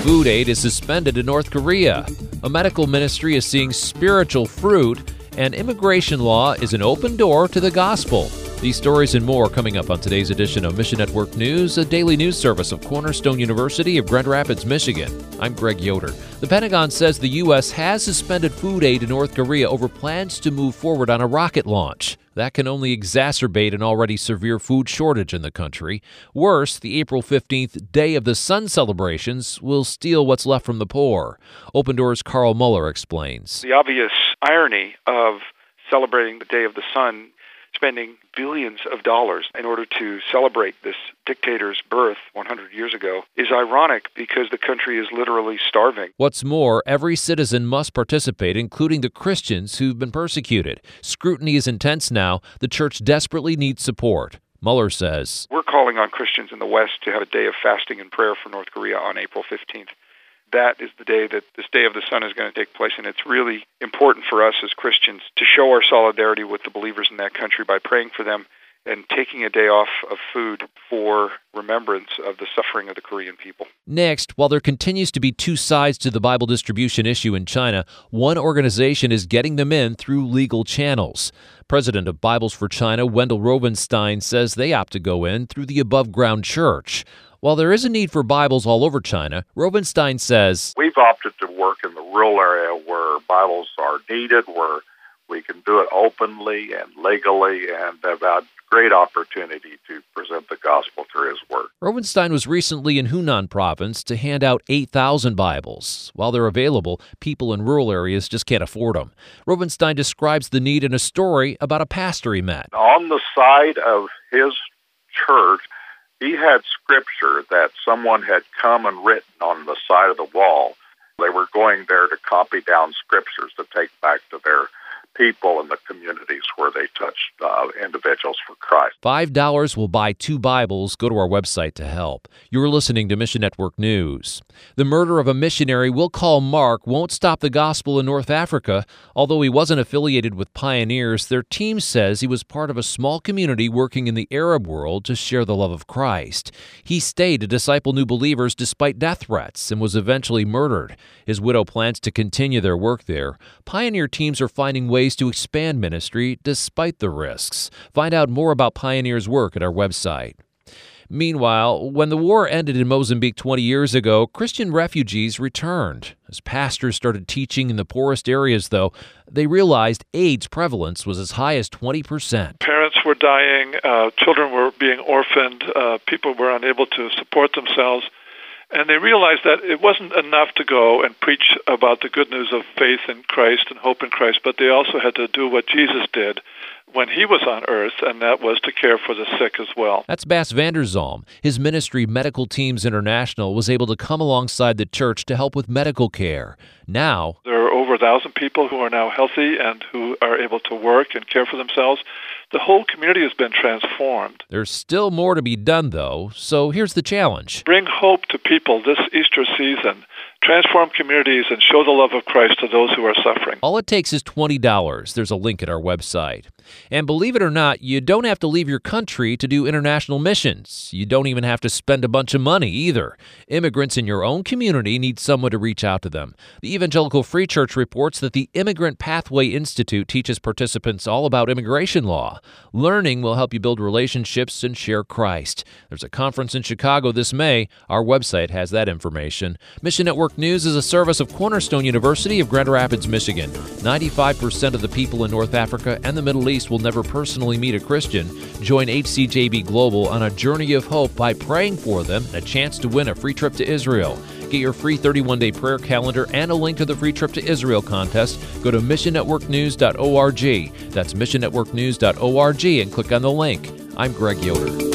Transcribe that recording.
Food aid is suspended in North Korea. A medical ministry is seeing spiritual fruit, and immigration law is an open door to the gospel. These stories and more coming up on today's edition of Mission Network News, a daily news service of Cornerstone University of Grand Rapids, Michigan. I'm Greg Yoder. The Pentagon says the U.S. has suspended food aid to North Korea over plans to move forward on a rocket launch. That can only exacerbate an already severe food shortage in the country. Worse, the April 15th Day of the Sun celebrations will steal what's left from the poor. Open Doors' Carl Muller explains. The obvious irony of celebrating the Day of the Sun, spending billions of dollars in order to celebrate this dictator's birth 100 years ago, is ironic because the country is literally starving. What's more, every citizen must participate, including the Christians who've been persecuted. Scrutiny is intense now. The church desperately needs support. Mueller says, We're calling on Christians in the West to have a day of fasting and prayer for North Korea on April 15th. That is the day that this Day of the Sun is going to take place, and it's really important for us as Christians to show our solidarity with the believers in that country by praying for them and taking a day off of food for remembrance of the suffering of the Korean people. Next, while there continues to be two sides to the Bible distribution issue in China, one organization is getting them in through legal channels. President of Bibles for China, Wendell Rovenstein, says they opt to go in through the above-ground church. While there is a need for Bibles all over China, Rovenstein says, We've opted to work in the rural area where Bibles are needed, where we can do it openly and legally, and have had great opportunity to present the gospel through his word. Rovenstein was recently in Hunan province to hand out 8,000 Bibles. While they're available, people in rural areas just can't afford them. Rovenstein describes the need in a story about a pastor he met. On the side of his church, he had scripture that someone had come and written on the side of the wall. They were going there to copy down scriptures to take back to their people in the communities where they touched individuals for Christ. $5 will buy 2 Bibles. Go to our website to help. You're listening to Mission Network News. The murder of a missionary we'll call Mark won't stop the gospel in North Africa. Although he wasn't affiliated with Pioneers, their team says he was part of a small community working in the Arab world to share the love of Christ. He stayed to disciple new believers despite death threats and was eventually murdered. His widow plans to continue their work there. Pioneer teams are finding ways to expand ministry despite the risks. Find out more about Pioneer's work at our website. Meanwhile, when the war ended in Mozambique 20 years ago, Christian refugees returned. As pastors started teaching in the poorest areas, though, they realized AIDS prevalence was as high as 20%. Parents were dying, children were being orphaned, people were unable to support themselves. And they realized that it wasn't enough to go and preach about the good news of faith in Christ and hope in Christ, but they also had to do what Jesus did when he was on earth, and that was to care for the sick as well. That's Bas van der Zalm. His ministry, Medical Teams International, was able to come alongside the church to help with medical care. Now, there are over 1,000 people who are now healthy and who are able to work and care for themselves. The whole community has been transformed. There's still more to be done, though, so here's the challenge. Bring hope to people this Easter season. Transform communities and show the love of Christ to those who are suffering. All it takes is $20. There's a link at our website. And believe it or not, you don't have to leave your country to do international missions. You don't even have to spend a bunch of money either. Immigrants in your own community need someone to reach out to them. The Evangelical Free Church reports that the Immigrant Pathway Institute teaches participants all about immigration law. Learning will help you build relationships and share Christ. There's a conference in Chicago this May. Our website has that information. Mission Network News is a service of Cornerstone University of Grand Rapids, Michigan. 95% of the people in North Africa and the Middle East will never personally meet a Christian. Join HCJB Global on a journey of hope by praying for them and a chance to win a free trip to Israel. Get your free 31-day prayer calendar and a link to the free trip to Israel contest. Go to missionnetworknews.org. That's missionnetworknews.org and click on the link. I'm Greg Yoder.